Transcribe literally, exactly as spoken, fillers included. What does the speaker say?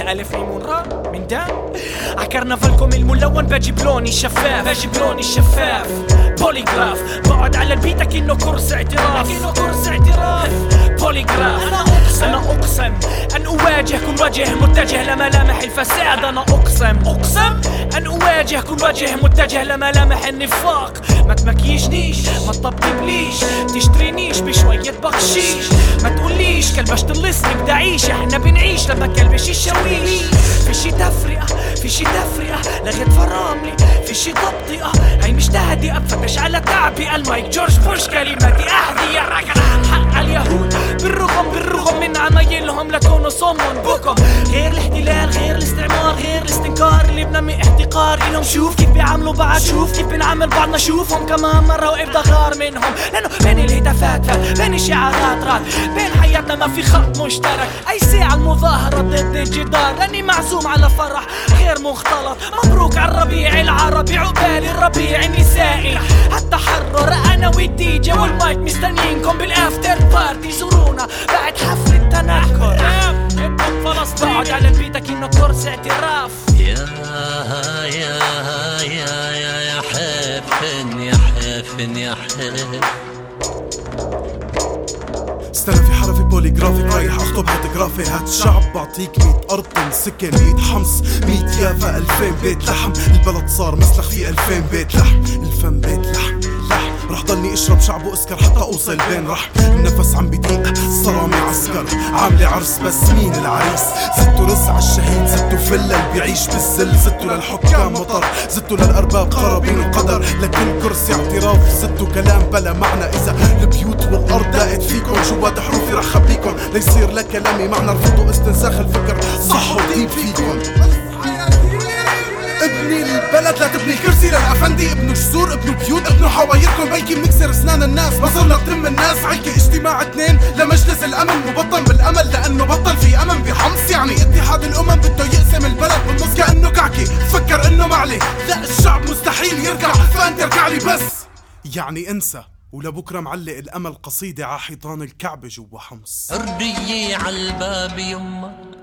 فيها ألف ليمون را من ده عكرنفالكم الملون بجيب لوني شفاف بجيب لوني شفاف بوليغراف بقعد على البيت كأنه كورس اعتراف كأنه كورس اعتراف بوليغراف أنا أقسم أنا أقسم أن أواجه كل وجه متجه لملامح الفساد أنا أقسم أقسم أن أواجه كل وجه متجه لملامح النفاق ما تمكيجنيش ما تطبطبليش تشترينيش بشوية بخشيش ما تقوليش كلبش تلصني بدي أعيش احنا بنعيش لما كلبش يشويش في شي تفرقة في شي تفرقة لغيت فراملي في شي تبطئة هي مش تهدئة بفتش على تعبئة المايك جورج بوش كلماتي أحذية حق اليهود بالرغم بالرغم من عمايلهم لكونوا صم بكم غير الاحتلال غير الاستعمار غير الاستنكار اللي بنمي احتقار إلهم شوف كيف بيعملوا بعض شوف كيف بنعمل بعضنا شوفهم كمان مرة وقف ضغار منهم لأنه بين الهتافات فات بين الشعارات رات بين حياتنا ما في خط مشترك أي ساعة المظاهرة ضد الجدار لأني معزوم على فرح غير مختلط مبروك على الربيع العربي عقبال الربيع النسائي هالتحرر أنا والديجي والمايك مستنيينكم بالآفتر بارتي زورونا بعد حفل التنكر فلسطين بقعد على بيتك إنه كورس اعتراف يا يا يا يا يا حفن يا حفن يا حفن استنى في حرفي بوليغرافي رايح اخطب هاتجرافي هات شعب بعطيك ميت ارض سكن ميت حمص ميت يافا الفين بيت لحم البلد صار مسلخ في الفين بيت لحم الفم بيت لحم لحم رح ضلني اشرب شعب واسكر حتى اوصل بين رح النفس عم بضيق صرامي عسكر عاملة عرس بس مين العريس زدتوا رز عالشهيد زدتوا فلة اللي بيعيش بالزل زدتوا للحكام مطر زدتوا للارباب قرابين القدر لكل كرسي اعتراف زدتوا كلام بلا معنى اذا البيوت والارض لقيت فيكم جوات حروفي رح خبيكم ليصير لكلامي معنى رفضوا استنساخ الفكر صح وديب فيكم ابني البلد لا تبني كرسي للأفندي ابنوا جسور ابنوا بيوت ابنوا حوايركم بلكي بنكسر اسنان الناس ما صرنا نتم الناس عيكي اجتماع اثنين لمجلس الامن مبطن بالامل لانه بطل في امن بحمص يعني اتحاد الامم بده يقسم البلد بالنص كانه كعكي فكر انه معلي لا الشعب مستحيل يرجع فانت ارجع لي بس يعني انسى ولبكره معلق الامل قصيده ع حيطان الكعبه جوا حمص حرية عالباب يما